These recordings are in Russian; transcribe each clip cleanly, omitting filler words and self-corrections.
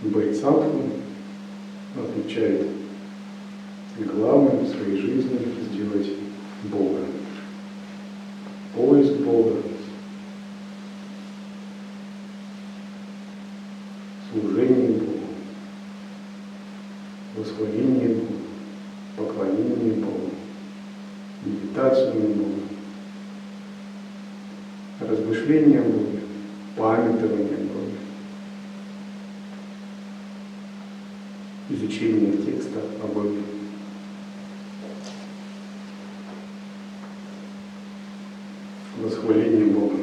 Бодхисаттва означает главным в своей жизни сделать Бога. Поиск Бога, служение Богу, восхваление Богу, поклонение Богу, медитацию на Бога, размышление о Боге, памятование о Боге, изучение текста о Боге. Восхваление Бога.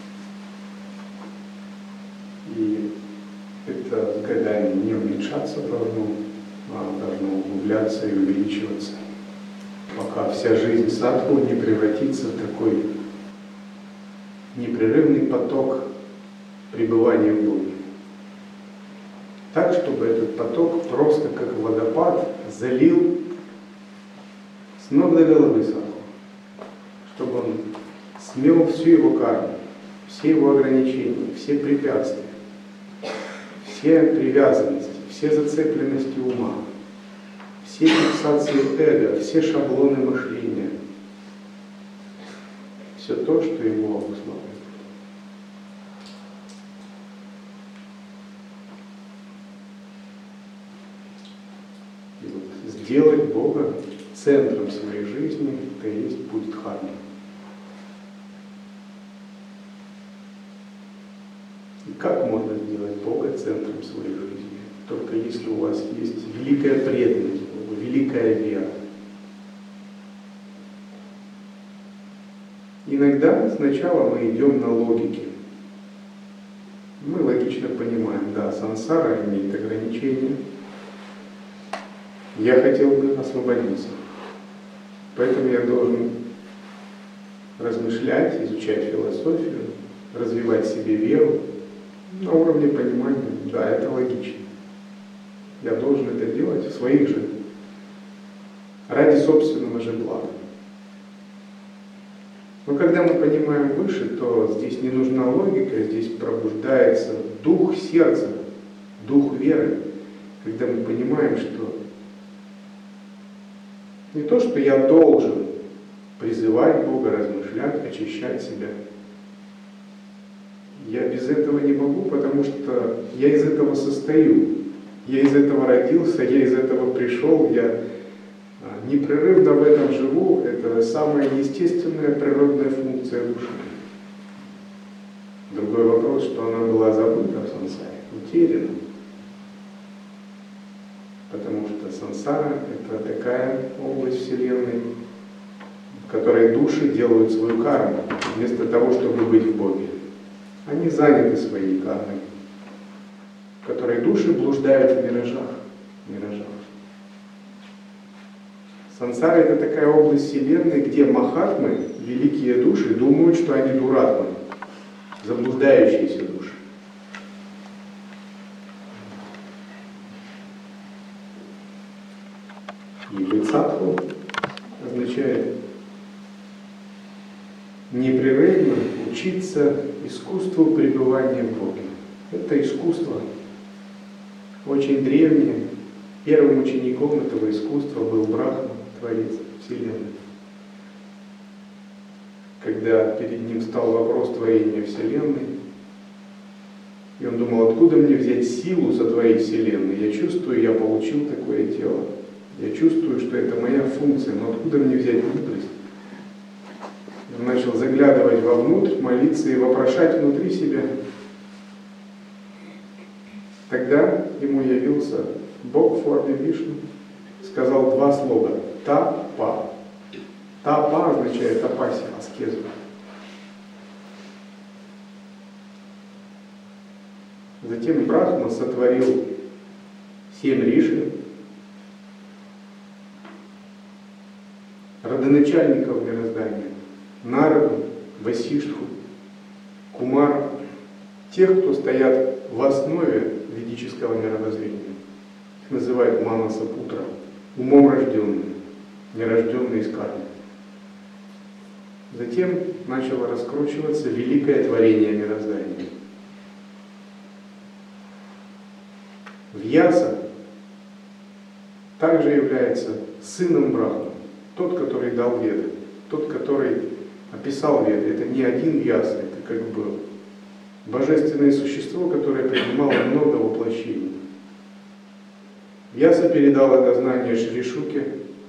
И это с годами не уменьшаться должно, а должно углубляться и увеличиваться, пока вся жизнь садху не превратится в такой непрерывный поток пребывания в Боге. Так, чтобы этот поток просто как водопад залил с ног до головы садху, чтобы он смел всю его карму, все его ограничения, все препятствия, все привязанности, все зацепленности ума, все фиксации эго, все шаблоны мышления, все то, что его обуславливает. И вот сделать Бога центром своей жизни, это и есть путь дхармы. И как можно сделать Бога центром своей жизни? Только если у вас есть великая преданность Богу, великая вера. Иногда сначала мы идем на логике. Мы логично понимаем, да, сансара имеет ограничения. Я хотел бы освободиться. Поэтому я должен размышлять, изучать философию, развивать в себе веру. На уровне понимания, да, это логично. Я должен это делать в своих же, ради собственного же блага. Но когда мы понимаем выше, то здесь не нужна логика, здесь пробуждается дух сердца, дух веры, когда мы понимаем, что не то, что я должен призывать Бога, размышлять, очищать себя. Я без этого не могу, потому что я из этого состою. Я из этого родился, я из этого пришел, я непрерывно в этом живу. Это самая естественная природная функция души. Другой вопрос, что она была забыта в сансаре, утеряна. Потому что сансара — это такая область Вселенной, в которой души делают свою карму, вместо того, чтобы быть в Боге. Они заняты своей кармой, в которой души блуждают в миражах. Сансара — это такая область Вселенной, где махатмы, великие души, думают, что они дуратмы, заблуждающиеся души. И бодхисаттва означает непрерывно учиться искусству пребывания в Боге. Это искусство очень древнее. Первым учеником этого искусства был Брахма, Творец Вселенной. Когда перед ним стал вопрос творения Вселенной, и он думал, откуда мне взять силу сотворить Вселенную? Я чувствую, я получил такое тело. Я чувствую, что это моя функция, но откуда мне взять мудрость? Он начал заглядывать вовнутрь, молиться и вопрошать внутри себя. Тогда ему явился Бог в форме Вишну, сказал два слога «та-па». «Та-па» означает апасия, аскезу. Затем Брахма сотворил 7 риши, родоначальников мироздания, Нараду, Васиштху, Кумару, тех, кто стоят в основе ведического мировоззрения. Их называют Манаса-путра, умом рожденные, нерожденные из кармы. Затем начало раскручиваться великое творение мироздания. Вьяса также является сыном Брахмы. Тот, который дал Веды, тот, который описал Веды. Это не один Вьяса, это как бы божественное существо, которое принимало много воплощений. Вьяса передал это знание Шри Шуке,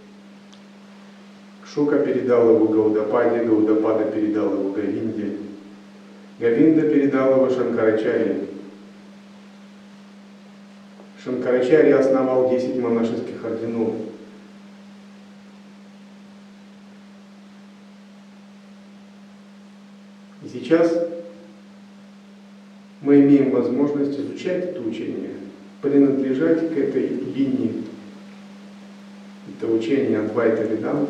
Шука передал его Гаудападе, Гаудапада передал его Говинде, Говинда передал его Шанкарачарье. Шанкарачарья основал 10 монашеских орденов. И сейчас мы имеем возможность изучать это учение, принадлежать к этой линии. Это учение Адвайта Веданты,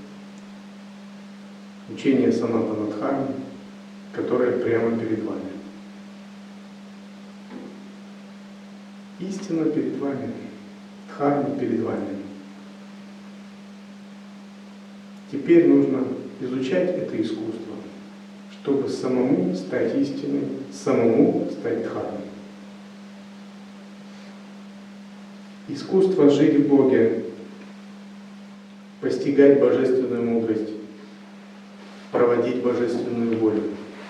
учение Санатана Дхармы, которое прямо перед вами. Истина перед вами, Дхарма перед вами. Теперь нужно изучать это искусство, чтобы самому стать истиной, самому стать Дхармой. Искусство жить в Боге, постигать божественную мудрость, проводить божественную волю.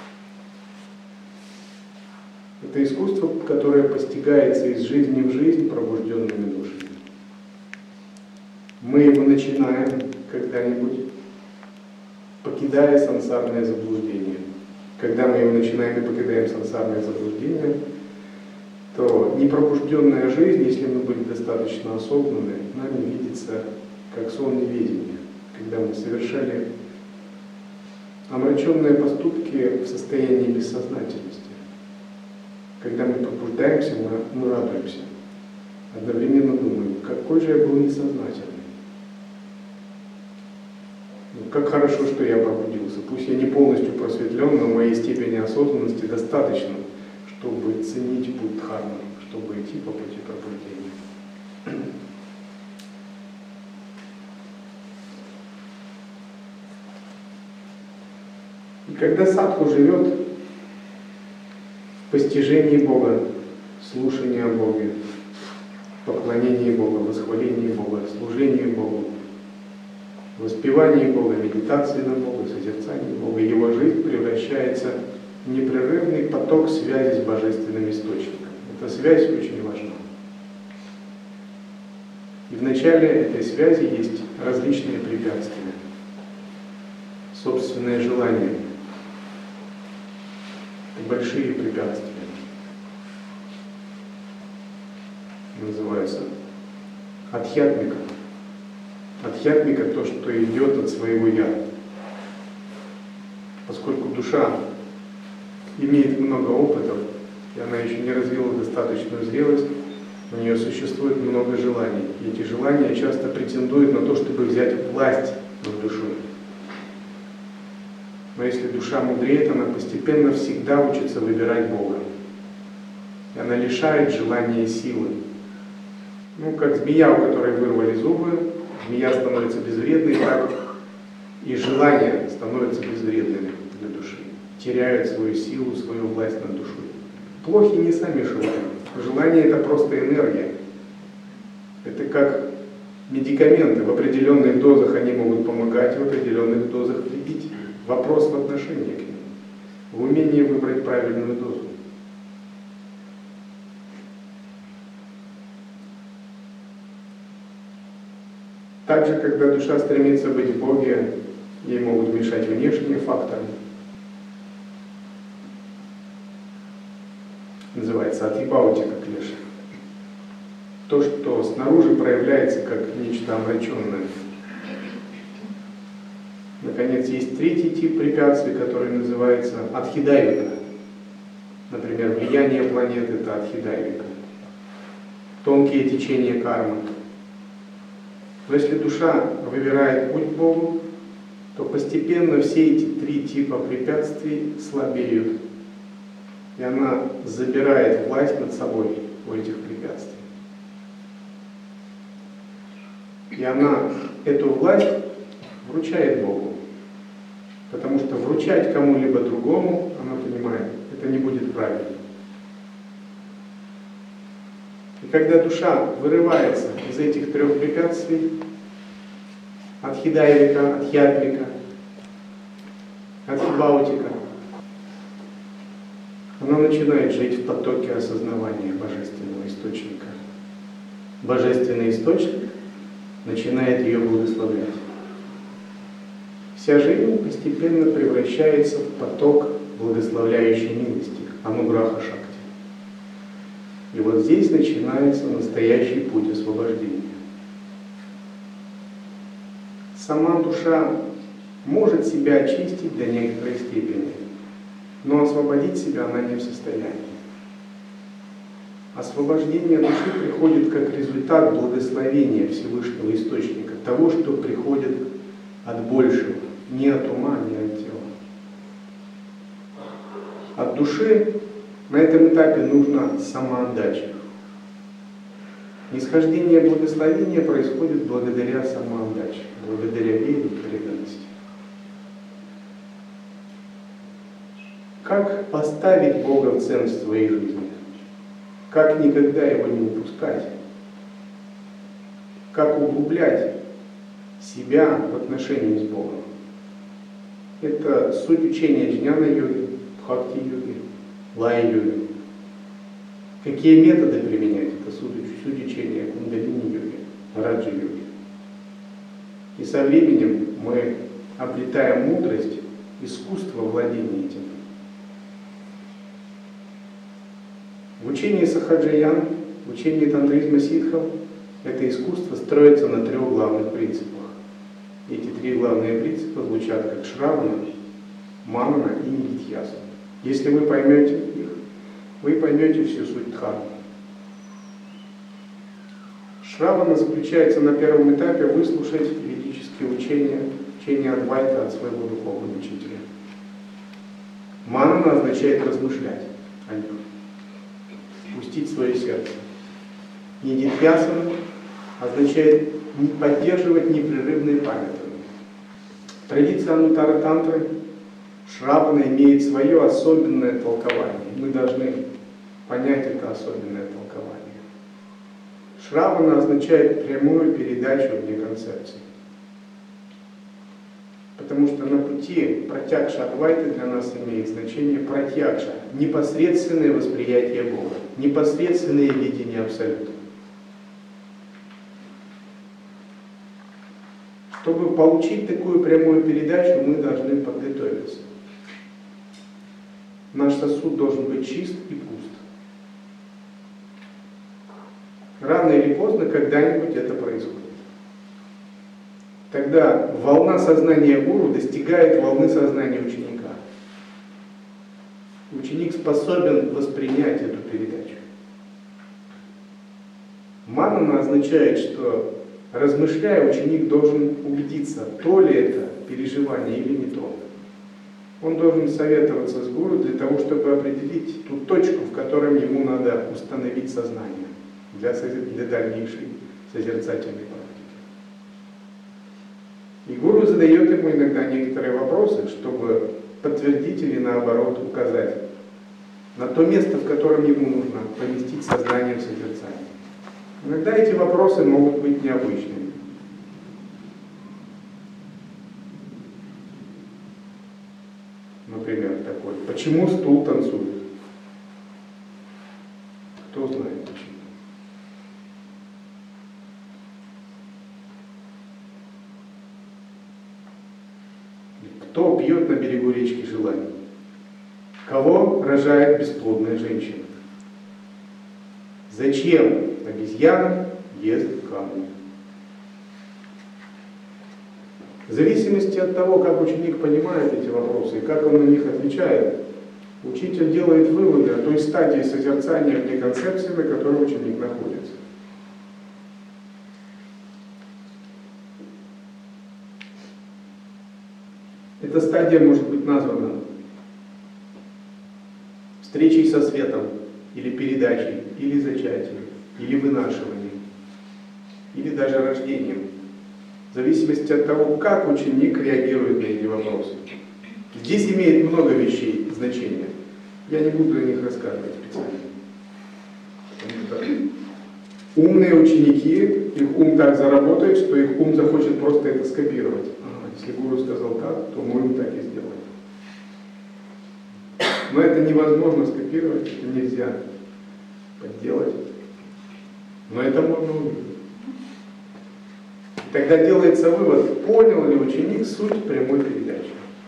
Это искусство, которое постигается из жизни в жизнь пробужденными душами. Мы его начинаем когда-нибудь, покидая сансарное заблуждение. Когда мы его начинаем и покидаем сансарное заблуждение, то непробужденная жизнь, если мы были достаточно осознанны, нами видится как сон неведения, когда мы совершали омраченные поступки в состоянии бессознательности. Когда мы пробуждаемся, мы радуемся. Одновременно думаем, какой же я был несознательный. Как хорошо, что я пробудился. Пусть я не полностью просветлен, но моей степени осознанности достаточно, чтобы ценить путь Дхармы, чтобы идти по пути пробуждения. И когда садху живет в постижении Бога, слушании о Боге, поклонении Бога, восхвалении Бога, служении Богу, воспевании Бога, медитации на Бога, созерцании Бога, его жизнь превращается в непрерывный поток связи с Божественным Источником. Эта связь очень важна. И в начале этой связи есть различные препятствия. Собственное желание – это большие препятствия. Называется адхьятмика. Адхьятмика – то, что идет от своего «я». Поскольку душа имеет много опытов, и она еще не развила достаточную зрелость, у нее существует много желаний. И эти желания часто претендуют на то, чтобы взять власть над душой. Но если душа мудреет, она постепенно всегда учится выбирать Бога. И она лишает желания силы. Как змея, у которой вырвали зубы, змея становится безвредной, так и желания становятся безвредными для души. Теряют свою силу, свою власть над душой. Плохи не сами желания. Желание – это просто энергия. Это как медикаменты. В определенных дозах они могут помогать, в определенных дозах вредить. Вопрос в отношении к ним, в умении выбрать правильную дозу. Также, когда душа стремится быть в Боге, ей могут мешать внешние факторы. Называется атвибхаутика клеша. То, что снаружи проявляется как нечто омраченное. Наконец, есть третий тип препятствий, который называется адхидайвика. Например, влияние планет – это адхидайвика. Тонкие течения кармы. Но если душа выбирает путь к Богу, то постепенно все эти три типа препятствий слабеют. И она забирает власть над собой у этих препятствий. И она эту власть вручает Богу. Потому что вручать кому-либо другому, она понимает, это не будет правильно. И когда душа вырывается из этих трех препятствий, от хидайвика, от хьятвика, от хибаутика, она начинает жить в потоке осознавания божественного источника. Божественный источник начинает ее благословлять. Вся жизнь постепенно превращается в поток благословляющей милости, ануграха шакти. И вот здесь начинается настоящий путь освобождения. Сама душа может себя очистить до некоторой степени, но освободить себя она не в состоянии. Освобождение души приходит как результат благословения Всевышнего Источника, того, что приходит от большего, не от ума, не от тела. От души на этом этапе нужна самоотдача. Нисхождение благословения происходит благодаря самоотдаче, благодаря вере и преданности. Как поставить Бога в центр своей жизни? Как никогда его не упускать? Как углублять себя в отношении с Богом? Это суть учения джняна-йоги, бхакти-йоги, лая-йоги. Какие методы применять? Это суть учения кундалини-йоги, раджа-йоги. И со временем мы обретаем мудрость, искусство владения этим. В учении сахаджаян, в учении тантризма ситхов, это искусство строится на трех главных принципах. Эти три главные принципа звучат как шравана, манана и нидидхьяса. Если вы поймете их, вы поймете всю суть дхармы. Шравана заключается на первом этапе выслушать ведические учения, учения Адвайта от своего духовного учителя. Манана означает размышлять о них, пустить свое сердце. Нидидхьясана означает поддерживать непрерывные памятования. Традиция Анутара Тантры Шравана имеет свое особенное толкование. Мы должны понять это особенное толкование. Шравана означает прямую передачу вне концепции. Потому что на пути пратьякша Адвайты для нас имеет значение пратьякша, непосредственное восприятие Бога, непосредственное видение Абсолюта. Чтобы получить такую прямую передачу, мы должны подготовиться. Наш сосуд должен быть чист и пуст. Рано или поздно, когда-нибудь это происходит. Тогда волна сознания гуру достигает волны сознания ученика. Ученик способен воспринять эту передачу. Манана означает, что, размышляя, ученик должен убедиться, то ли это переживание или не то. Он должен советоваться с гуру для того, чтобы определить ту точку, в которой ему надо установить сознание для дальнейшей созерцательной практики. И гуру задает ему иногда некоторые вопросы, чтобы подтвердить или наоборот указать на то место, в котором ему нужно поместить сознание в созерцание. Иногда эти вопросы могут быть необычными. Например, такой: почему стул танцует? Кто знает почему? Кто пьет на берегу речки желаний? Кого рожает бесплодная женщина? Зачем обезьяна ест камни? В зависимости от того, как ученик понимает эти вопросы и как он на них отвечает, учитель делает выводы о той стадии созерцания вне концепции, на которой ученик находится. Эта стадия может быть названа встречей со светом, или передачей, или зачатием, или вынашиванием, или даже рождением. В зависимости от того, как ученик реагирует на эти вопросы. Здесь имеет много вещей значения. Я не буду о них рассказывать специально. Потому что Умные ученики, их ум так заработает, что их ум захочет просто это скопировать. Если гуру сказал так, то мой ум так и сделает. Но это невозможно скопировать, это нельзя подделать. Но это можно увидеть. Тогда делается вывод, понял ли ученик суть прямой передачи.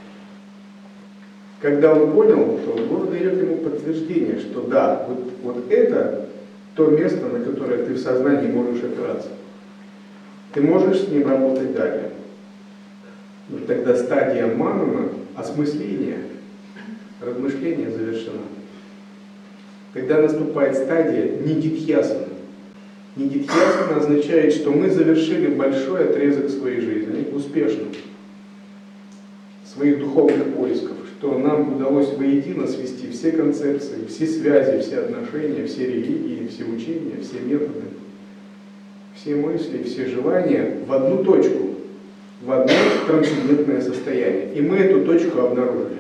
Когда он понял, то гуру дает ему подтверждение, что да, вот это то место, на которое ты в сознании можешь опираться. Ты можешь с ним работать далее. Но тогда стадия манана, осмысления, размышления завершена. Тогда наступает стадия нидидхьясана. Нидидхьясана означает, что мы завершили большой отрезок своей жизни успешно, своих духовных поисков, что нам удалось воедино свести все концепции, все связи, все отношения, все религии, все учения, все методы, все мысли, все желания в одну точку, в одно трансцендентное состояние. И мы эту точку обнаружили.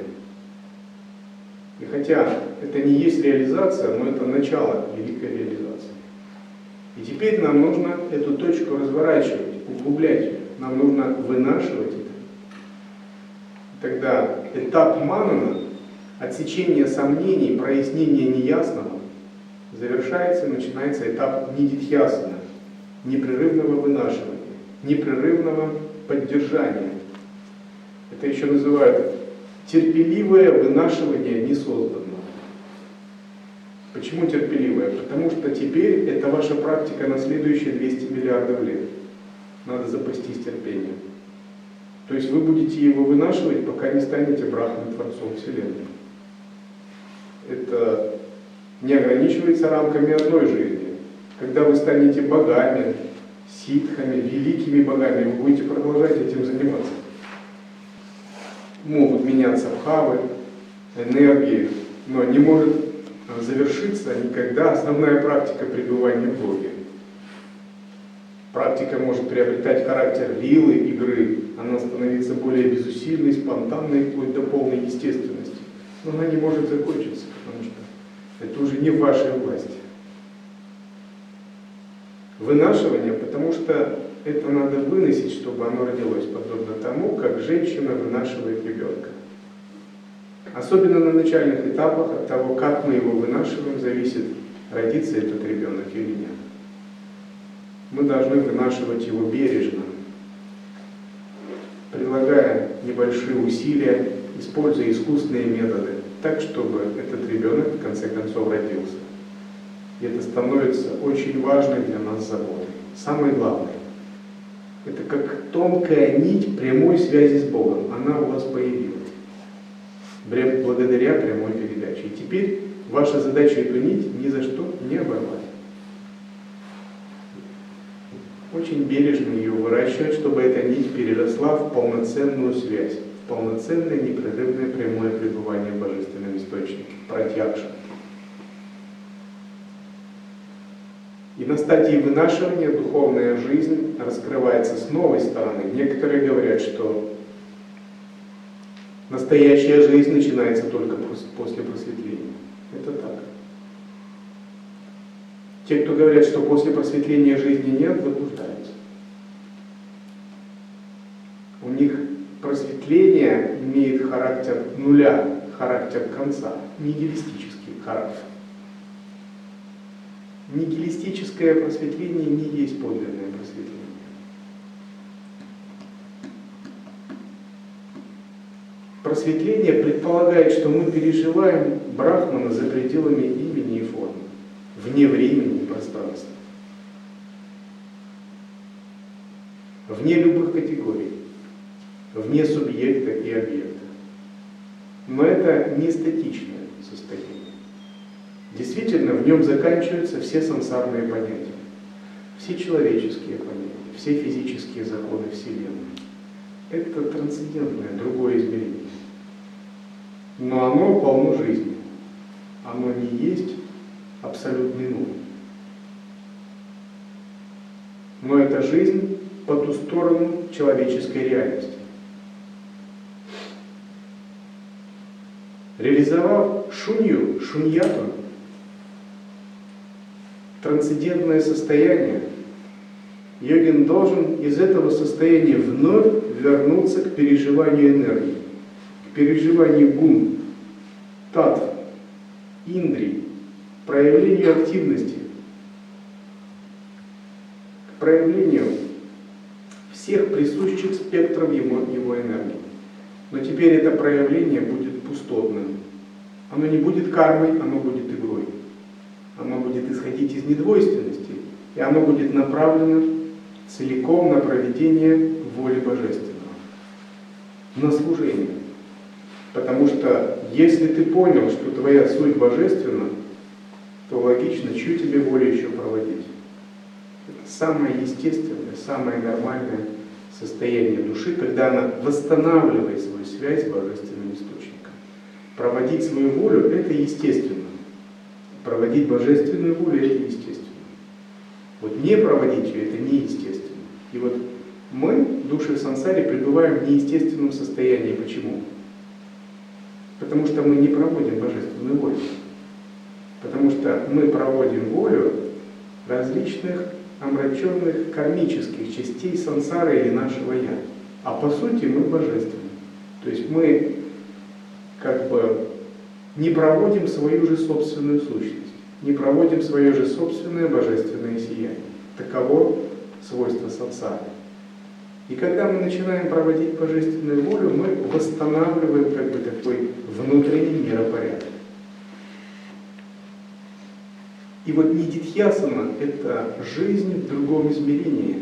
И хотя это не есть реализация, но это начало великой реализации. И теперь нам нужно эту точку разворачивать, углублять ее. Нам нужно вынашивать это. Тогда этап манана, отсечение сомнений, прояснение неясного, завершается, начинается этап нидидхьясана, непрерывного вынашивания, непрерывного поддержания. Это еще называют терпеливое вынашивание несозданного. Почему терпеливое? Потому что теперь это ваша практика на следующие 200 миллиардов лет. Надо запастись терпением. То есть вы будете его вынашивать, пока не станете Брахмой, Творцом Вселенной. Это не ограничивается рамками одной жизни. Когда вы станете богами, ситхами, великими богами, вы будете продолжать этим заниматься. Могут меняться бхавы, энергии, но не может завершиться никогда основная практика пребывания в Боге. Практика может приобретать характер лилы, игры, она становится более безусильной, спонтанной, вплоть до полной естественности. Но она не может закончиться, потому что это уже не в вашей власти. Вынашивание, потому что это надо выносить, чтобы оно родилось, подобно тому, как женщина вынашивает ребенка. Особенно на начальных этапах от того, как мы его вынашиваем, зависит, родится этот ребенок или нет. Мы должны вынашивать его бережно, прилагая небольшие усилия, используя искусственные методы, так, чтобы этот ребенок в конце концов родился. И это становится очень важной для нас заботой. Самое главное, это как тонкая нить прямой связи с Богом. Она у вас появилась благодаря прямой передаче. И теперь ваша задача эту нить ни за что не оборвать. Очень бережно ее выращивать, чтобы эта нить переросла в полноценную связь, в полноценное непрерывное прямое пребывание в божественном источнике, пратьякша. И на стадии вынашивания духовная жизнь раскрывается с новой стороны. Некоторые говорят, что настоящая жизнь начинается только после просветления. Это так. Те, кто говорят, что после просветления жизни нет, заблуждаются. У них просветление имеет характер нуля, характер конца, нигилистический характер. Нигилистическое просветление не есть подлинное просветление. Просветление предполагает, что мы переживаем Брахмана за пределами имени и формы, вне времени и пространства, вне любых категорий, вне субъекта и объекта. Но это не статичное состояние. Действительно, в нем заканчиваются все сансарные понятия, все человеческие понятия, все физические законы Вселенной. Это трансцендентное, другое измерение. Но оно полно жизни. Оно не есть абсолютный нуль. Но это жизнь по ту сторону человеческой реальности. Реализовав шунью, шуньяту, трансцендентное состояние, йогин должен из этого состояния вновь вернуться к переживанию энергии, к переживанию гун, татв, индрий, проявлению активности, к проявлению всех присущих спектров его энергии. Но теперь это проявление будет пустотным. Оно не будет кармой, оно будет игрой. Оно будет исходить из недвойственности, и оно будет направлено целиком на проведение воли Божественного, на служение. Потому что если ты понял, что твоя суть божественна, то логично, чью тебе волю еще проводить. Это самое естественное, самое нормальное состояние души, когда она восстанавливает свою связь с божественным источником. Проводить свою волю — это естественно. Проводить божественную волю — это естественно. Вот не проводить ее — это неестественно. И вот мы, души в сансаре, пребываем в неестественном состоянии. Почему? Потому что мы не проводим божественную волю. Потому что мы проводим волю различных омраченных кармических частей сансары или нашего «я». А по сути мы божественны. То есть мы как бы не проводим свою же собственную сущность, не проводим свое же собственное божественное сияние. Таково свойство сансары. И когда мы начинаем проводить божественную волю, мы восстанавливаем как бы такой внутренний миропорядок. И вот нидидхьясана — это жизнь в другом измерении,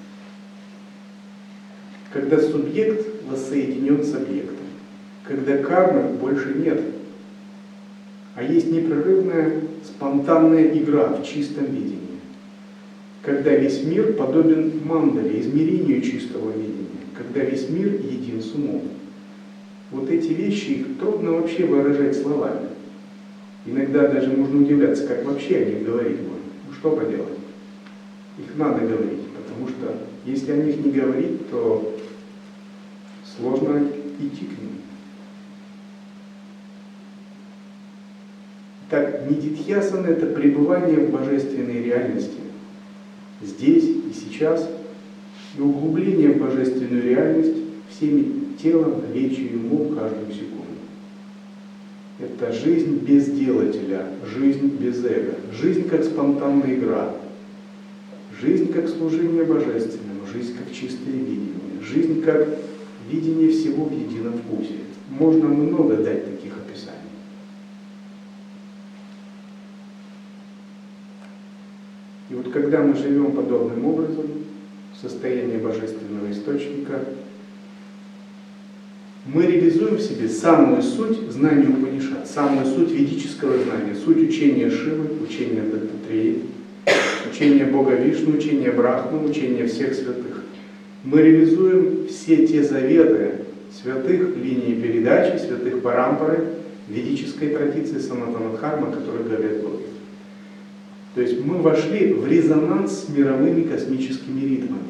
когда субъект воссоединен с объектом, когда кармы больше нет, а есть непрерывная спонтанная игра в чистом видении, когда весь мир подобен мандале, измерению чистого видения, когда весь мир един с умом. Вот эти вещи, их трудно вообще выражать словами. Иногда даже можно удивляться, как вообще о них говорить можно. Ну что поделать? Их надо говорить, потому что если о них не говорить, то сложно идти к ним. Так, нидидхьясана — это пребывание в божественной реальности, здесь и сейчас, и углубление в божественную реальность всеми телом, речью и умом каждую секунду. Это жизнь без делателя, жизнь без эго, жизнь как спонтанная игра, жизнь как служение божественному, жизнь как чистое видение, жизнь как видение всего в едином вкусе. Можно много дать таких описаний. И вот когда мы живем подобным образом, в состоянии божественного источника, мы реализуем в себе самую суть знания Упанишад, самую суть ведического знания, суть учения Шивы, учения Даттатреи, учения Бога Вишну, учения Брахмы, учения всех святых. Мы реализуем все те заветы святых линий передачи, святых парампары, ведической традиции Санатана-дхармы, которые говорят Боги. То есть мы вошли в резонанс с мировыми космическими ритмами.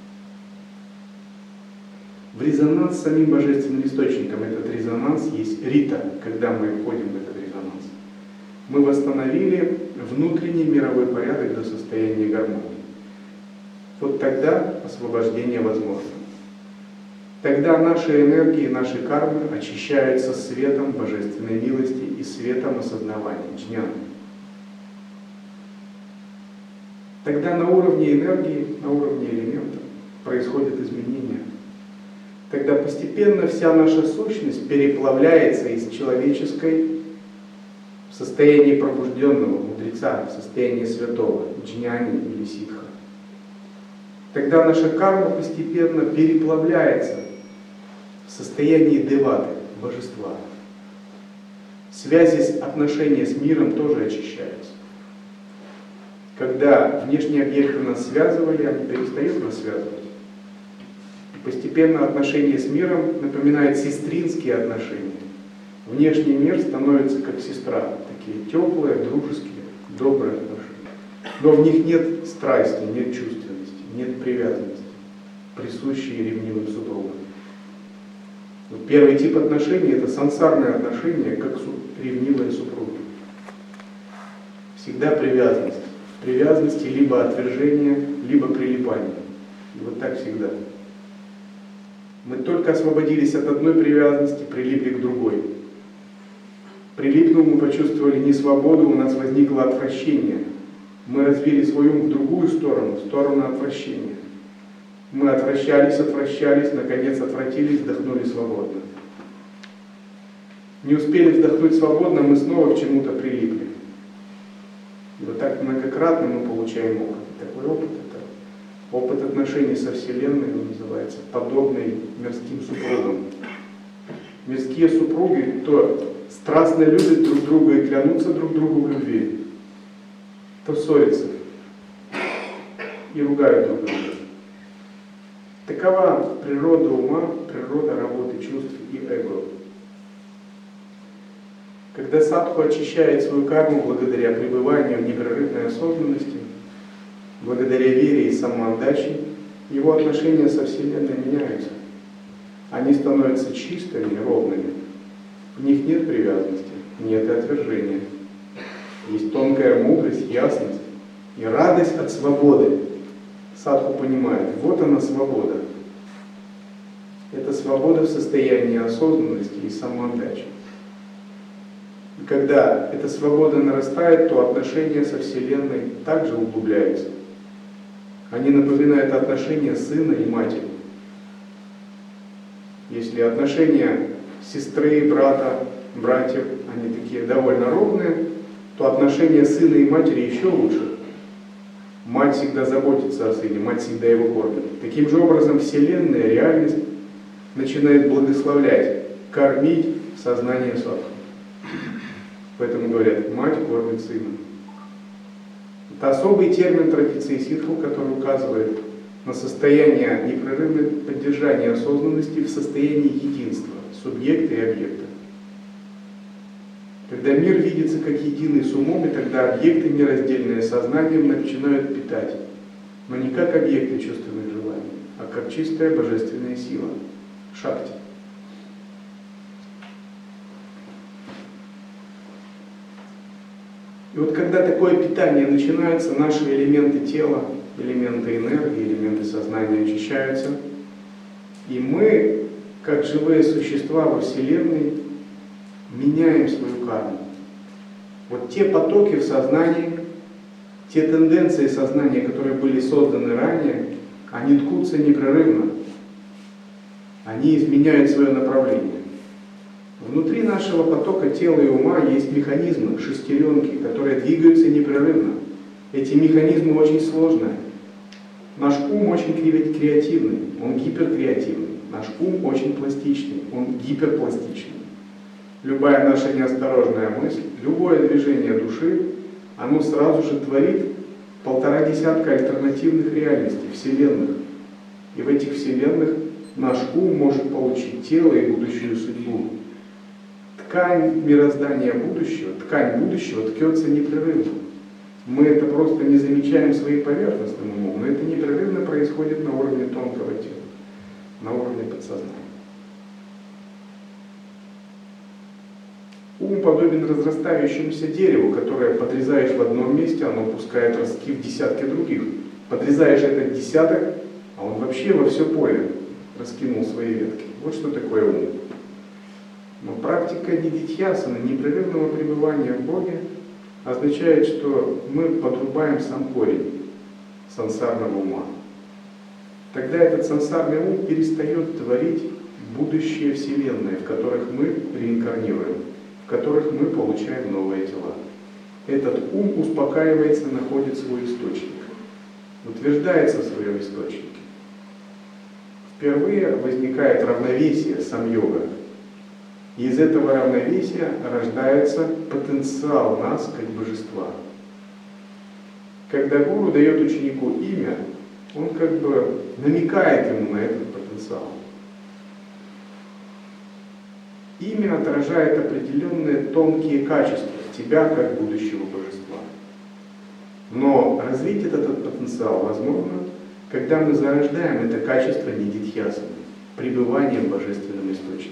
В резонанс с самим божественным источником. Этот резонанс есть рита, когда мы входим в этот резонанс. Мы восстановили внутренний мировой порядок до состояния гармонии. Вот тогда освобождение возможно. Тогда наши энергии, наши кармы очищаются светом божественной милости и светом осознавания, джняна. Тогда на уровне энергии, на уровне элементов происходят изменения. Тогда постепенно вся наша сущность переплавляется из человеческой в состояние пробужденного мудреца, в состояние святого, джняни или ситха. Тогда наша карма постепенно переплавляется в состоянии деваты, божества. Связи, отношения с миром тоже очищаются. Когда внешние объекты нас связывали, они перестают нас связывать. Постепенно отношения с миром напоминают сестринские отношения. Внешний мир становится как сестра, такие теплые, дружеские, добрые отношения. Но в них нет страсти, нет чувственности, нет привязанности, присущей ревнивым супругам. Вот первый тип отношений — это сансарные отношения, как ревнивые супруги. Всегда привязанность. в привязанности либо отвержение, либо прилипание. И вот так всегда. Мы только освободились от одной привязанности, прилипли к другой. Прилипнув, мы почувствовали несвободу, у нас возникло отвращение. Мы развили свой ум в другую сторону, в сторону отвращения. Мы отвращались, наконец отвратились, вдохнули свободно. Не успели вдохнуть свободно, мы снова к чему-то прилипли. И вот так многократно мы получаем опыт. Такой опыт — это опыт отношений со Вселенной, он называется, подобный мирским супругам. Мирские супруги то страстно любят друг друга и клянутся друг другу в любви, то ссорятся и ругают друг друга. Такова природа ума, природа работы чувств и эго. Когда садху очищает свою карму благодаря пребыванию в непрерывной осознанности, благодаря вере и самоотдаче, его отношения со Вселенной меняются. Они становятся чистыми и ровными. В них нет привязанности, нет и отвержения. Есть тонкая мудрость, ясность и радость от свободы. Садху понимает, вот она свобода. Это свобода в состоянии осознанности и самоотдачи. И когда эта свобода нарастает, то отношения со Вселенной также углубляются. Они напоминают отношения сына и матери. Если отношения сестры, брата, братьев, они такие довольно ровные, то отношения сына и матери еще лучше. Мать всегда заботится о сыне, мать всегда его кормит. Таким же образом, Вселенная, реальность начинает благословлять, кормить сознание садху. Поэтому говорят, мать кормит сына. Это особый термин традиции ситху, который указывает на состояние непрерывного поддержания осознанности в состоянии единства субъекта и объекта. Когда мир видится как единый с умом, и тогда объекты, нераздельные сознанием, начинают питать, но не как объекты чувственных желаний, а как чистая божественная сила, шакти. И вот когда такое питание начинается, наши элементы тела, элементы энергии, элементы сознания очищаются, и мы, как живые существа во Вселенной, меняем свою карму. Вот те потоки в сознании, те тенденции сознания, которые были созданы ранее, они ткутся непрерывно, они изменяют свое направление. Внутри нашего потока тела и ума есть механизмы, шестеренки, которые двигаются непрерывно. Эти механизмы очень сложные. Наш ум очень креативный, он гиперкреативный. Наш ум очень пластичный, он гиперпластичный. Любая наша неосторожная мысль, любое движение души, оно сразу же творит 1,5 десятка альтернативных реальностей, вселенных. И в этих вселенных наш ум может получить тело и будущую судьбу. Ткань мироздания будущего, ткань будущего ткется непрерывно. Мы это просто не замечаем своим поверхностным умом, но это непрерывно происходит на уровне тонкого тела, на уровне подсознания. Ум подобен разрастающемуся дереву, которое подрезаешь в одном месте, оно пускает ростки в десятки других. Подрезаешь этот десяток, а он вообще во все поле раскинул свои ветки. Вот что такое ум. Но практика нидитьясаны, непрерывного пребывания в Боге, означает, что мы подрубаем сам корень сансарного ума. Тогда этот сансарный ум перестает творить будущие вселенные, в которых мы реинкарнируем, в которых мы получаем новые тела. Этот ум успокаивается, находит свой источник, утверждается в своем источнике. Впервые возникает равновесие, сам-йога. И из этого равновесия рождается потенциал нас как божества. Когда гуру дает ученику имя, он как бы намекает ему на этот потенциал. Имя отражает определенные тонкие качества тебя как будущего божества. Но развить этот потенциал возможно, когда мы зарождаем это качество нидитьясаны, пребывание в божественном источнике.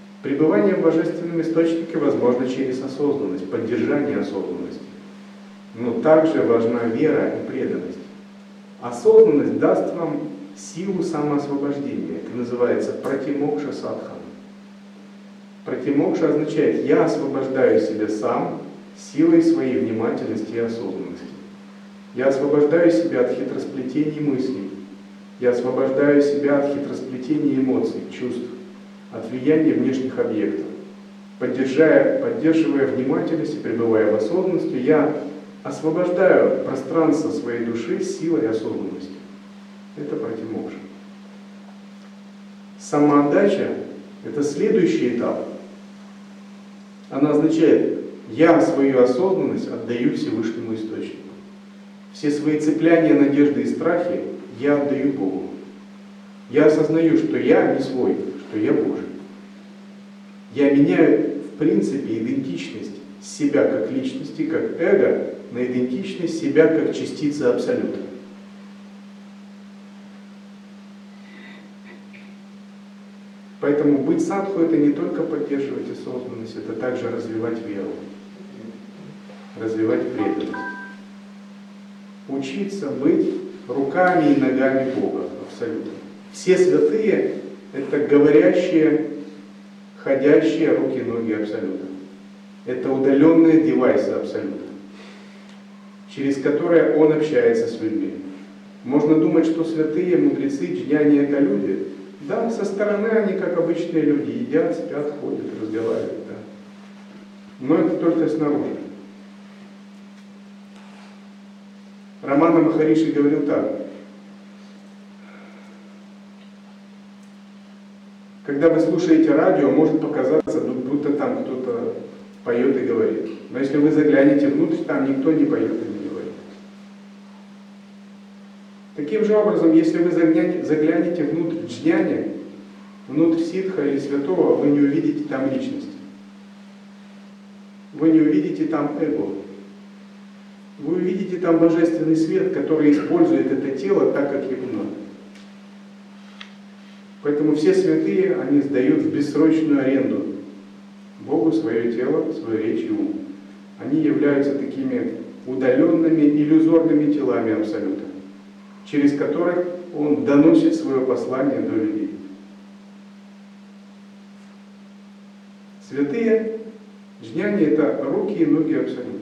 Пребывание в божественном источнике возможно через осознанность, поддержание осознанности. но также важна вера и преданность. Осознанность даст вам силу самоосвобождения. Это называется пратимокша садхана. Пратимокша означает «я освобождаю себя сам силой своей внимательности и осознанности». Я освобождаю себя от хитросплетений мыслей. Я освобождаю себя от хитросплетений эмоций, чувств, от влияния внешних объектов. Поддерживая внимательность и пребывая в осознанности, я освобождаю пространство своей души силой осознанности. Это пратимокша. Самоотдача – это следующий этап. Она означает, я свою осознанность отдаю Всевышнему Источнику. Все свои цепляния, надежды и страхи я отдаю Богу. Я осознаю, что я не свой, что я Божий. Я меняю, в принципе, идентичность себя как личности, как эго, на идентичность себя как частицы Абсолюта. Поэтому быть садху — это не только поддерживать осознанность, это также развивать веру, развивать преданность. Учиться быть руками и ногами Бога, Абсолюта. Все святые — это говорящие, ходящие руки и ноги Абсолюта. Это удаленные девайсы Абсолюта, через которые Он общается с людьми. Можно думать, что святые, мудрецы, джняни — это люди. Да, со стороны они, как обычные люди, едят, спят, ходят, разговаривают. Да. Но это только снаружи. Рамана Махариши говорил так. Когда вы слушаете радио, может показаться, будто там кто-то поет и говорит. Но если вы заглянете внутрь, там никто не поет и не говорит. Таким же образом, если вы заглянете внутрь джняни, внутрь ситха или святого, вы не увидите там личности. Вы не увидите там эго. Вы увидите там божественный свет, который использует это тело так, как ему надо. Поэтому все святые, они сдают в бессрочную аренду Богу свое тело, свою речь и ум. Они являются такими удаленными, иллюзорными телами Абсолюта, через которых Он доносит свое послание до людей. Святые, джняни — это руки и ноги Абсолюта.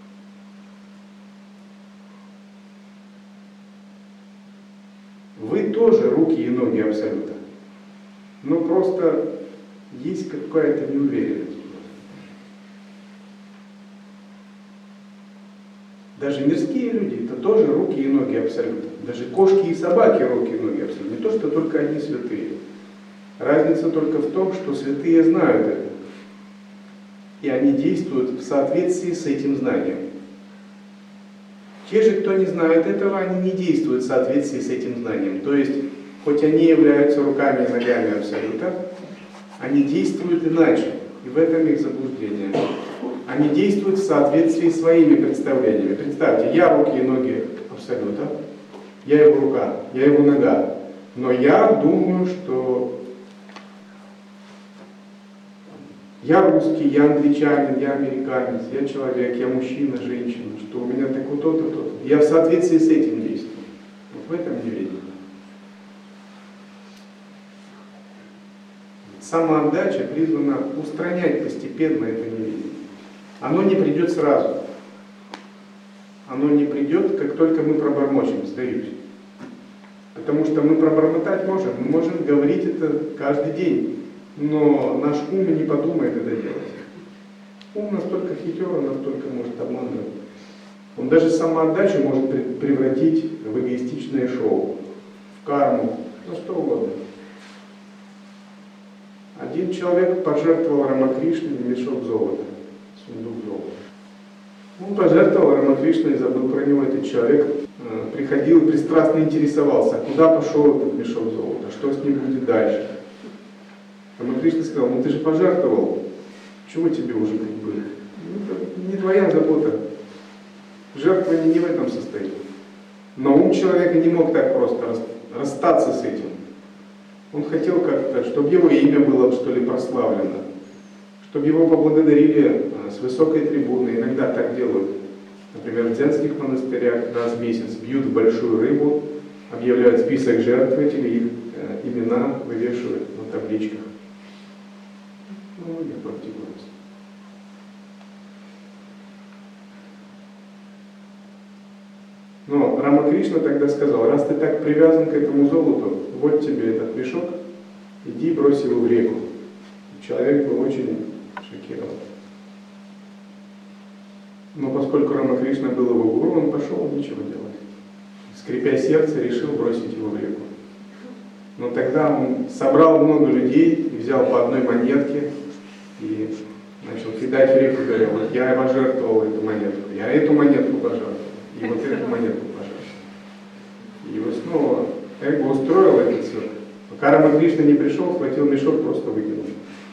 Вы тоже руки и ноги Абсолюта. Но просто есть какая-то неуверенность. Даже мирские люди — это тоже руки и ноги Абсолюта. Даже кошки и собаки — руки и ноги Абсолюта. Не то, что только они святые. Разница только в том, что святые знают это. И они действуют в соответствии с этим знанием. Те же, кто не знает этого, они не действуют в соответствии с этим знанием. То есть, хоть они являются руками и ногами Абсолюта, они действуют иначе. И в этом их заблуждение. Они действуют в соответствии с своими представлениями. Представьте, я руки и ноги Абсолюта, я его рука, я его нога. Но я думаю, что я русский, я англичанин, я американец, я человек, я мужчина, женщина, что у меня так вот то-то, то-то. Я в соответствии с этим действую. Вот в этом неведение. Самоотдача призвана устранять постепенно это неведение. Оно не придет сразу. Оно не придет, как только мы пробормочем, сдаюсь. Потому что мы пробормотать можем, мы можем говорить это каждый день. Но наш ум не подумает это делать. Ум настолько хитер, он настолько может обманывать. Он даже самоотдачу может превратить в эгоистичное шоу, в карму, на что угодно. Один человек пожертвовал Рамакришне мешок золота, сундук золота. Он пожертвовал Рамакришне и забыл про него. Этот человек приходил и пристрастно интересовался, куда пошел этот мешок золота, что с ним будет дальше. Рамакришна сказал: ну ты же пожертвовал, чего тебе уже как бы? Это не твоя забота. Жертвование не в этом состоит. Но ум человека не мог так просто расстаться с этим. Он хотел как-то, чтобы его имя было, что ли, прославлено, чтобы его поблагодарили с высокой трибуны, иногда так делают. Например, в дзенских монастырях раз в месяц бьют в большую рыбу, объявляют список жертвователей, их имена вывешивают на табличках. Ну, многие практикуются. Но Рамакришна тогда сказал: раз ты так привязан к этому золоту, вот тебе этот мешок, иди брось его в реку. Человек был очень шокирован. Но поскольку Рамакришна был его гуру, он пошел ничего делать. Скрипя сердце, решил бросить его в реку. Но тогда он собрал много людей, взял по одной монетке и начал кидать в реку, говоря: вот я пожертвовал эту монетку, я эту монетку пожертвовал, и вот эту монетку пожертвовал. И его снова эго устроил этот цирк. Пока Рамакришна не пришел, схватил мешок, просто выкинул.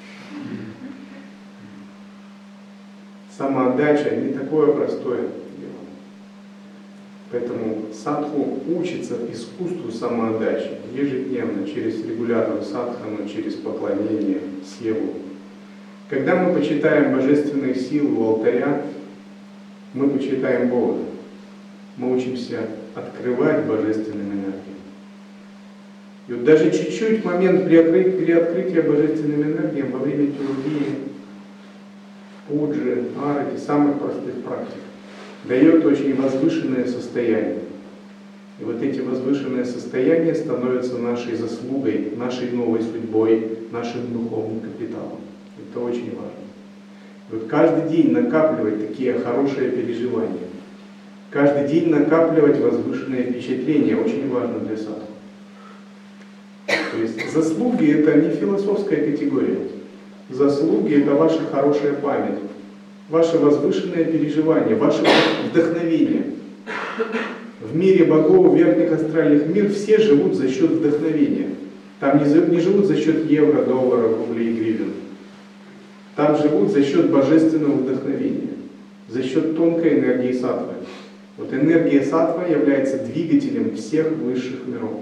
Самоотдача не такое простое дело. Поэтому садху учится искусству самоотдачи ежедневно, через регулярную садхану, через поклонение, севу. Когда мы почитаем божественных сил у алтаря, мы почитаем Бога. Мы учимся открывать божественным энергиям. И вот даже чуть-чуть момент переоткрытия божественным энергиям во время теургии, пуджи, арати, самых простых практик, дает очень возвышенное состояние. И вот эти возвышенные состояния становятся нашей заслугой, нашей новой судьбой, нашим духовным капиталом. Это очень важно. И вот каждый день накапливать такие хорошие переживания, каждый день накапливать возвышенные впечатления очень важно для садху. То есть заслуги — это не философская категория. Заслуги — это ваша хорошая память, ваше возвышенное переживание, ваше вдохновение. В мире богов, верхних астральных мир все живут за счет вдохновения. Там не живут за счет евро, долларов, рублей и гривен. Там живут за счет божественного вдохновения, за счет тонкой энергии саттвы. Вот энергия саттвы является двигателем всех высших миров.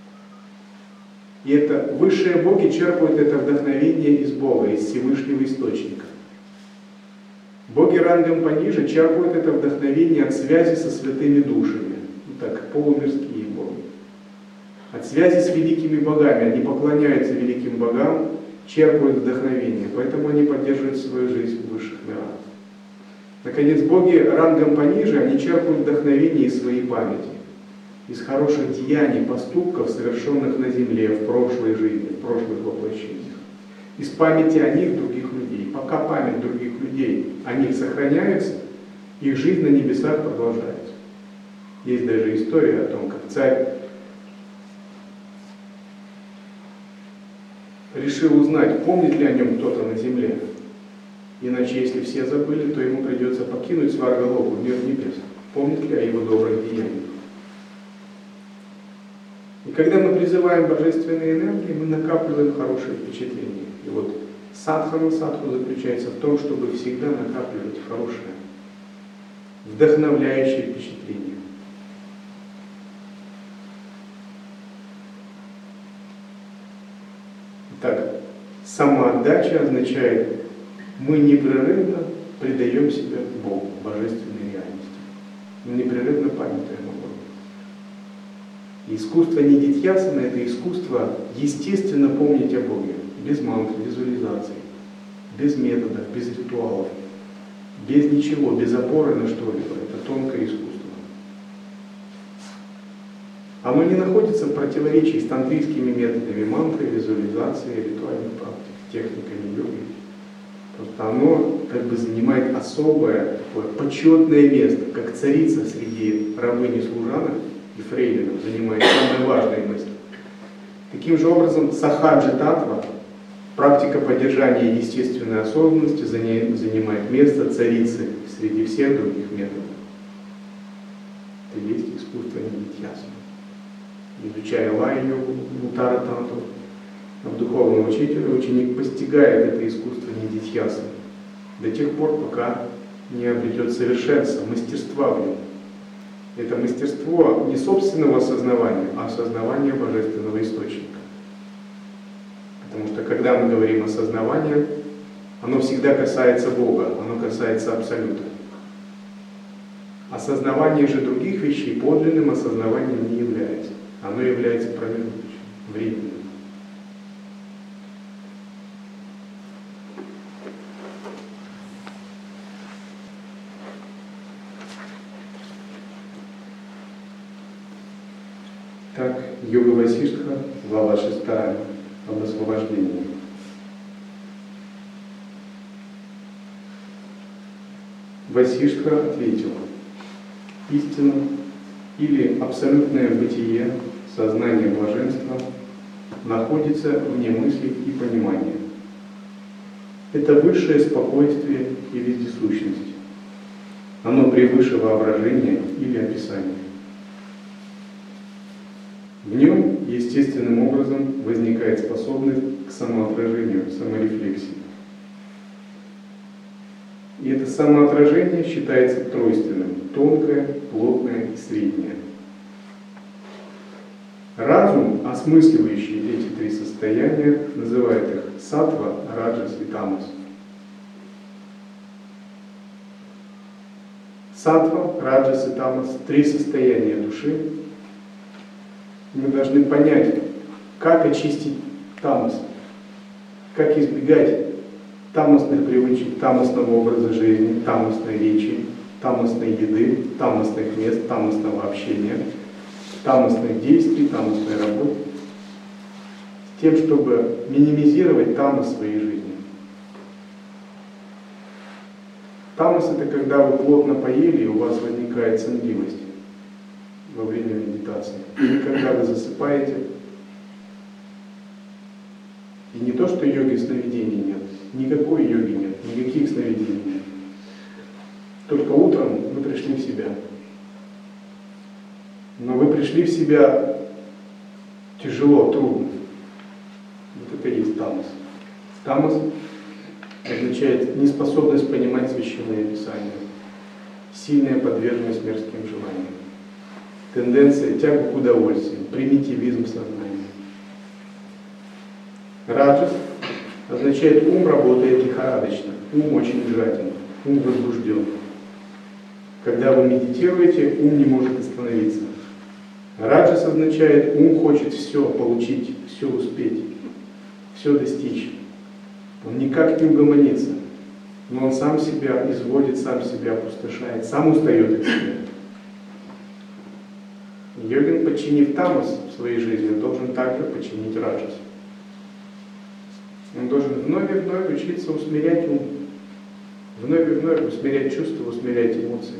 И это высшие боги черпают это вдохновение из Бога, из Всевышнего Источника. Боги рангом пониже черпают это вдохновение от связи со святыми душами, так, полумирские боги. От связи с великими богами. Они поклоняются великим богам, черпают вдохновение, поэтому они поддерживают свою жизнь в высших мирах. Наконец, боги рангом пониже, они черпают вдохновение из своей памяти, из хороших деяний, поступков, совершенных на земле, в прошлой жизни, в прошлых воплощениях. Из памяти о них других людей. Пока память других людей о них сохраняется, их жизнь на небесах продолжается. Есть даже история о том, как царь решил узнать, помнит ли о нем кто-то на земле. Иначе, если все забыли, то ему придется покинуть Сваргалоку, мир небес. Помнит ли о его добрых деяниях? И когда мы призываем божественные энергии, мы накапливаем хорошие впечатления. И вот садхана садху заключается в том, чтобы всегда накапливать хорошее, вдохновляющее впечатление. Итак, самоотдача означает, мы непрерывно предаем себя Богу, божественной реальности. Мы непрерывно памятуем о Боге. И искусство нидитьясана — это искусство естественно помнить о Боге, без мантр, визуализаций, без методов, без ритуалов, без ничего, без опоры на что-либо. Это тонкое искусство. Оно не находится в противоречии с тантрийскими методами мантры, визуализации, ритуальных практик, техниками йоги. Просто оно как бы занимает особое, такое почетное место, как царица среди рабынь и служанок и фрейлинов занимает самое важное место. Таким же образом, сахаджи татва, практика поддержания естественной осознанности, занимает место царицы среди всех других методов. Это есть искусство нидитьясана. Изучая лай-йогу, мутара-тантру, от духовного учителя ученик постигает это искусство нидитьясаны до тех пор, пока не обретет совершенства, мастерства в нем. Это мастерство не собственного осознавания, а осознавания божественного источника. Потому что когда мы говорим осознавание, оно всегда касается Бога, оно касается Абсолюта. Осознавание же других вещей подлинным осознаванием не является. Оно является промежуточным, временным. Так, йога Васиштха, глава 6, об освобождении. Васиштха ответил: истина или абсолютное бытие, сознание блаженства, находится вне мысли и понимания. Это высшее спокойствие и вездесущность. Оно превыше воображения или описания. В нем естественным образом возникает способность к самоотражению, саморефлексии. И это самоотражение считается тройственным: тонкое, плотное и среднее. Разум, осмысливающий эти три состояния, называет их саттва, раджас и тамас. Саттва, раджас и тамас — три состояния души. Мы должны понять, как очистить тамас, как избегать тамасных привычек, тамасного образа жизни, тамасной речи, тамасной еды, тамасных мест, тамасного общения, тамасных действий, тамасной работы, с тем, чтобы минимизировать тамас в своей жизни. Тамас — это когда вы плотно поели, и у вас возникает сонливость во время медитации. Или когда вы засыпаете. И не то, что йоги сновидений нет, никакой йоги нет, никаких сновидений нет. Только утром вы пришли в себя. Но вы пришли в себя тяжело, трудно. Вот это и есть тамас. Тамас означает неспособность понимать священное писание, сильная подверженность мирским желаниям, тенденция тяга к удовольствию, примитивизм сознания. Раджас означает ум работает лихорадочно, ум очень жаден, ум возбужден. Когда вы медитируете, ум не может остановиться. Раджас означает ум хочет все получить, все успеть, все достичь. Он никак не угомонится, но он сам себя изводит, сам себя опустошает, сам устает от себя. Йогин, подчинив тамас в своей жизни, должен также подчинить раджас. Он должен вновь и вновь учиться усмирять ум, вновь и вновь усмирять чувства, усмирять эмоции.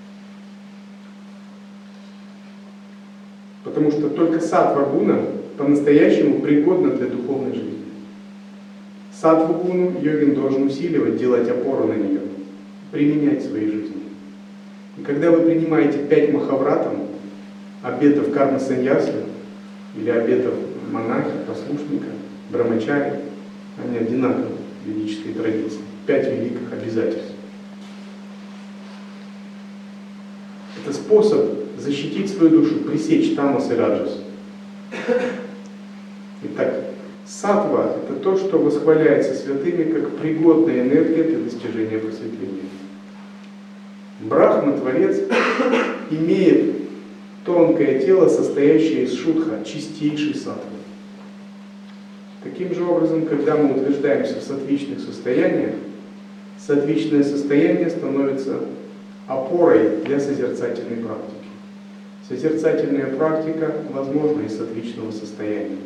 Потому что только саттва гуна по-настоящему пригодна для духовной жизни. Саттву гуну йогин должен усиливать, делать опору на нее, применять в своей жизни. И когда вы принимаете 5 махавратам, обетов карма-саньясы или обетов монахи, послушника, брамачари, они одинаковы в ведической традиции. 5 великих обязательств. Это способ защитить свою душу, пресечь тамас и раджас. Итак, саттва — это то, что восхваляется святыми как пригодная энергия для достижения просветления. Брахма, Творец, имеет тонкое тело, состоящее из шудха, чистейшей саттвы. Таким же образом, когда мы утверждаемся в саттвичных состояниях, саттвичное состояние становится опорой для созерцательной практики. Созерцательная практика возможна из саттвичного состояния.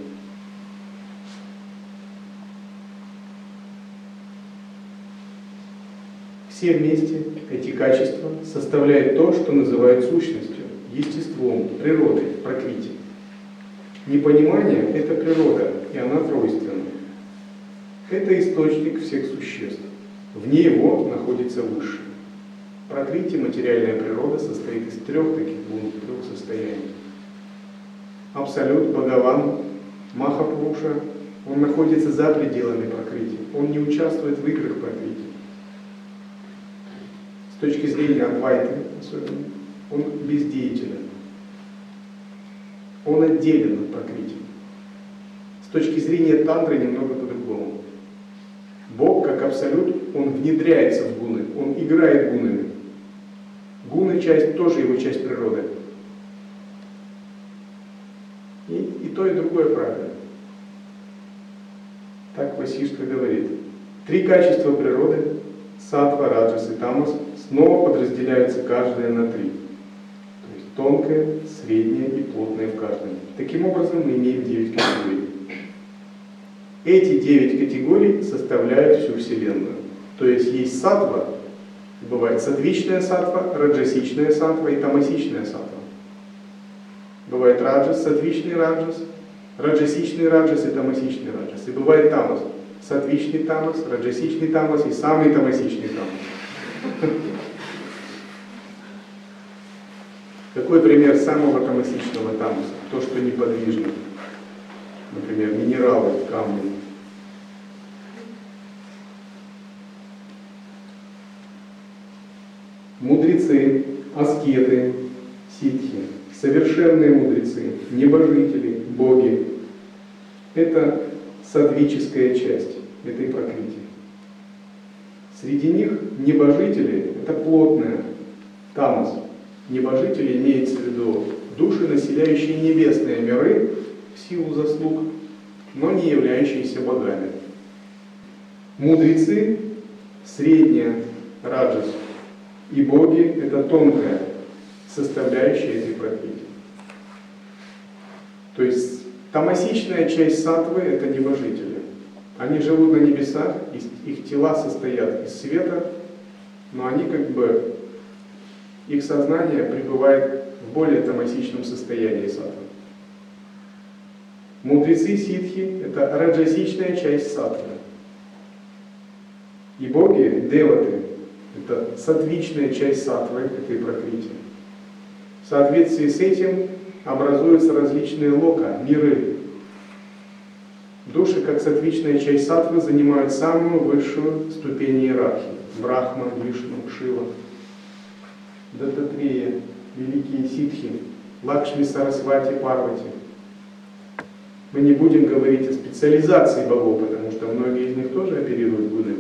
Все вместе эти качества составляют то, что называют сущностью, естеством, природой, пракрити. Непонимание — это природа, и она тройственна. Это источник всех существ. Вне его находится высшее. Пракрити, материальная природа, состоит из 3 таких двух состояний. Абсолют, Бхагаван, Махапуруша, он находится за пределами пракрити. Он не участвует в играх пракрити. С точки зрения Адвайты, особенно, он бездеятелен. Он отделен от пракрити. С точки зрения тантры немного по-другому. Бог, как абсолют, он внедряется в гуны, он играет гунами. Гуна часть тоже его часть природы. И то, и другое правильно. Так Васиштха говорит. 3 качества природы, саттва, раджас и тамас, снова подразделяются каждое на 3. То есть тонкое, среднее и плотное в каждом. Таким образом мы имеем 9 категорий. Эти 9 категорий составляют всю Вселенную. То есть саттва, бывает сатвичная саттва, раджасичная саттва и тамасичная саттва. Бывает раджас, сатвичный раджас, раджасичный раджас и тамасичный раджас. И бывает тамас, сатвичный тамас, раджасичный тамас и самый тамасичный тамас. Какой пример самого тамасичного тамаса? То, что неподвижно. Например, минералы, камни. Мудрецы, аскеты, ситхи, совершенные мудрецы, небожители, боги – это садвическая часть этой пракрити. Среди них небожители – это плотная, тамас. Небожители имеется в виду души, населяющие небесные миры в силу заслуг, но не являющиеся богами. Мудрецы – средняя, раджас, и боги – это тонкая составляющая этой пракрити. То есть тамасичная часть саттвы – это небожители. Они живут на небесах, их тела состоят из света, но они их сознание пребывает в более тамасичном состоянии саттвы. Мудрецы ситхи – это раджасичная часть саттвы. И боги, деваты, это сатвичная часть саттвы этой пракрити. В соответствии с этим образуются различные лока, миры. Души, как сатвичная часть саттвы, занимают самую высшую ступень иерархии. Брахма, Вишну, Шива, Даттатрея, великие ситхи, Лакшми, Сарасвати, Парвати. Мы не будем говорить о специализации богов, потому что многие из них тоже оперируют гунами.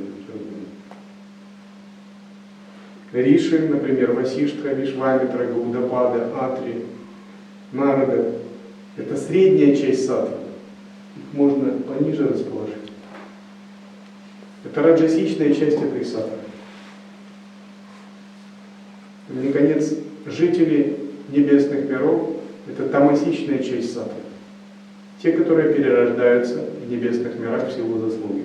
Риши, например, Васиштха, Вишвамитра, Гаудапада, Атри, Нарада – это средняя часть саттвы. Их можно пониже расположить. Это раджасичная часть этой саттвы. И, наконец, жители небесных миров – это тамасичная часть саттвы. Те, которые перерождаются в небесных мирах в силу заслуги.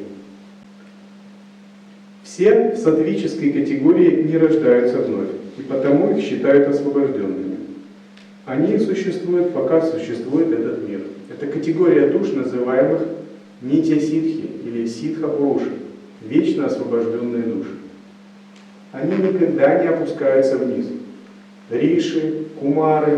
Все в саттвической категории не рождаются вновь, и потому их считают освобожденными. Они существуют, пока существует этот мир. Это категория душ, называемых нитья-ситхи или ситха-пуруши, вечно освобожденные души. Они никогда не опускаются вниз. Риши, кумары,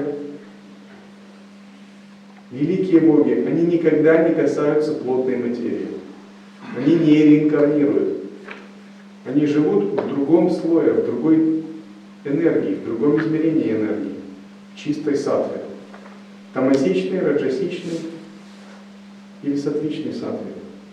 великие боги, они никогда не касаются плотной материи. Они не реинкарнируют. Они живут в другом слое, в другой энергии, в другом измерении энергии, в чистой саттве. Тамасичной, раджасичной или саттвичной саттве.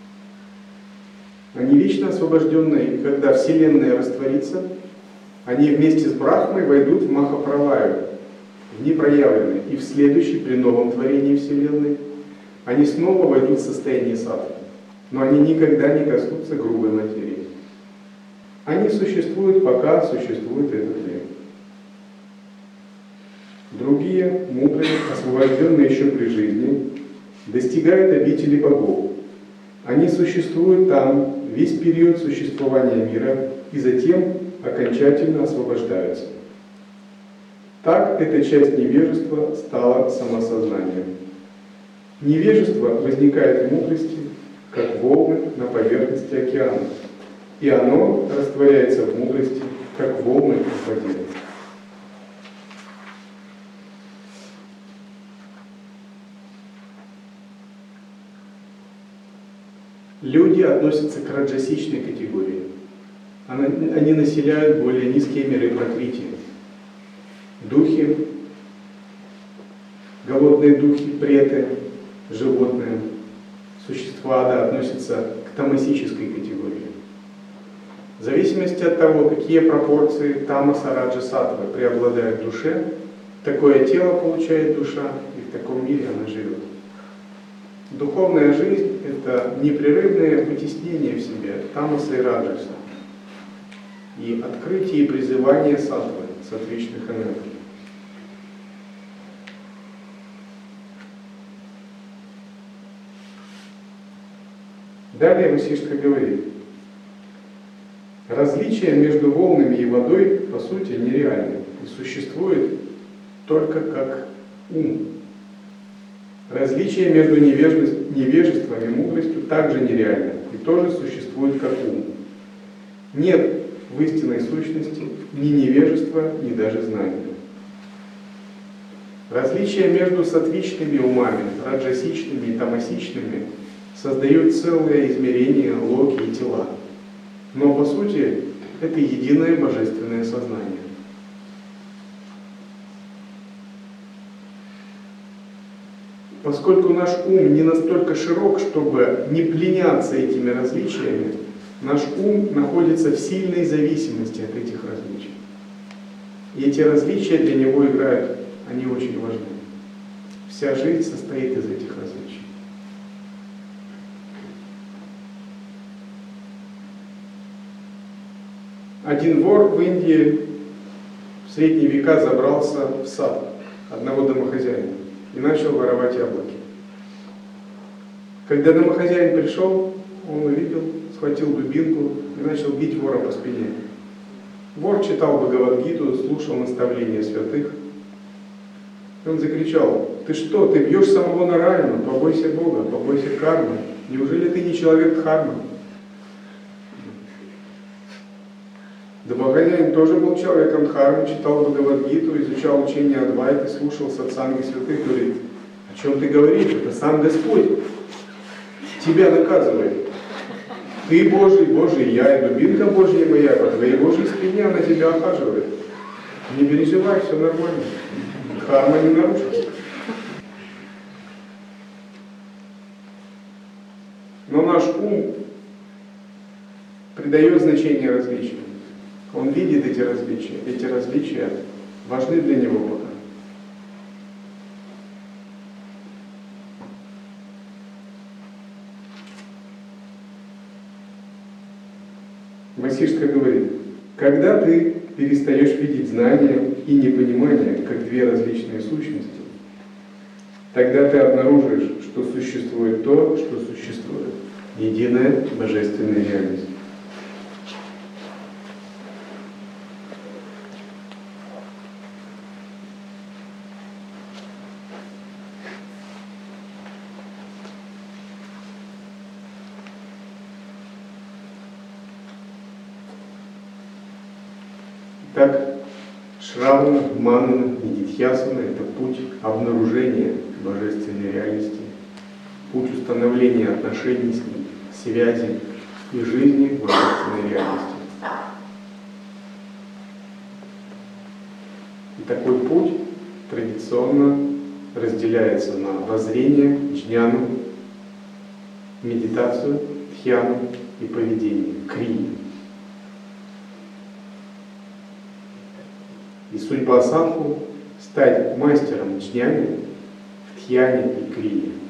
Они вечно освобожденные, и когда Вселенная растворится, они вместе с Брахмой войдут в Махапралаю, в непроявленный, и в следующий, при новом творении Вселенной, они снова войдут в состояние саттвы, но они никогда не коснутся грубой материи. Они существуют, пока существует этот мир. Другие, мудрые, освобожденные еще при жизни, достигают обители богов. Они существуют там весь период существования мира и затем окончательно освобождаются. Так эта часть невежества стала самосознанием. Невежество возникает в мудрости, как волны на поверхности океана, и оно растворяется в мудрости, как волны в воде. Люди относятся к раджасичной категории. Они населяют более низкие миры пракрити. Духи, голодные духи, преты, животные, существа относятся к тамасической категории. В зависимости от того, какие пропорции тамаса, раджа, саттвы преобладают в душе, такое тело получает душа, и в таком мире она живет. Духовная жизнь – это непрерывное вытеснение в себе тамаса и раджаса, и открытие и призывание саттвы, саттвичных энергий. Далее Васиштха говорит: различие между волнами и водой по сути нереально и существует только как ум. Различие между невежеством и мудростью также нереально и тоже существует как ум. Нет в истинной сущности ни невежества, ни даже знания. Различие между саттвичными умами, раджасичными и тамасичными создают целое измерение локи и тела. Но по сути это единое божественное сознание. Поскольку наш ум не настолько широк, чтобы не пленяться этими различиями, наш ум находится в сильной зависимости от этих различий. И эти различия для него играют, они очень важны. Вся жизнь состоит из этих различий. Один вор в Индии в средние века забрался в сад одного домохозяина и начал воровать яблоки. Когда домохозяин пришел, он увидел, схватил дубинку и начал бить вора по спине. Вор читал Бхагавад-гиту, слушал наставления святых. И он закричал: «Ты что, ты бьешь самого Нараяна? Побойся Бога, побойся кармы. Неужели ты не человек дхармы?» Домохозяин тоже был человеком дхармы, читал Бхагавад-гиту, изучал учение Адвайты, слушал сатсанги святых, говорит: «О чем ты говоришь? Это сам Господь тебя наказывает. Ты Божий, Божий я, и дубинка Божья моя, по твоей Божьей спине она тебя охаживает. Не переживай, все нормально. Дхарма не нарушится». Но наш ум придает значение различиям. Он видит эти различия. Эти различия важны для него пока. Васиштха говорит: когда ты перестаешь видеть знания и непонимание как две различные сущности, тогда ты обнаружишь, что существует то, что существует. Единая божественная реальность. Так, Шравана, Манана, Нидитхьясана – это путь обнаружения божественной реальности, путь установления отношений с ней, связи и жизни в божественной реальности. И такой путь традиционно разделяется на воззрение, джняну, медитацию, дхьяну и поведение, крию. И судьба садху — стать мастером джняни, в дхьяне и крие.